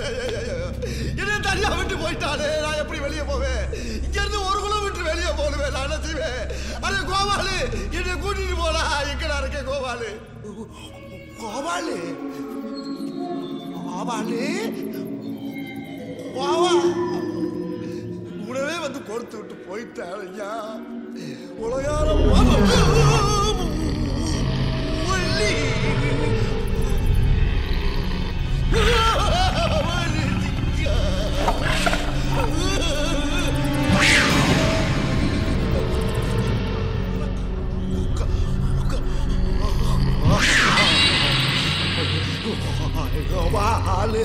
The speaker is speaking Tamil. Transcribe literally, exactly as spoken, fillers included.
என்ன தனியா விட்டு போயிட்டாலே நான் எப்படி வெளியே போவேன்? இங்க இருந்து ஒரு குலம் விட்டு வெளியே போடுவேன். நான் என்ன செய்வேன்? அरे கோபாலு என்னை கூட்டிட்டு போடா. எங்கடா இருக்க கோபாலு? கோபாலு கோபாலு வாவா உடனே வந்து கொடுத்து விட்டு போயிட்டாள் ஐயா. உலகாரம் கோபாலு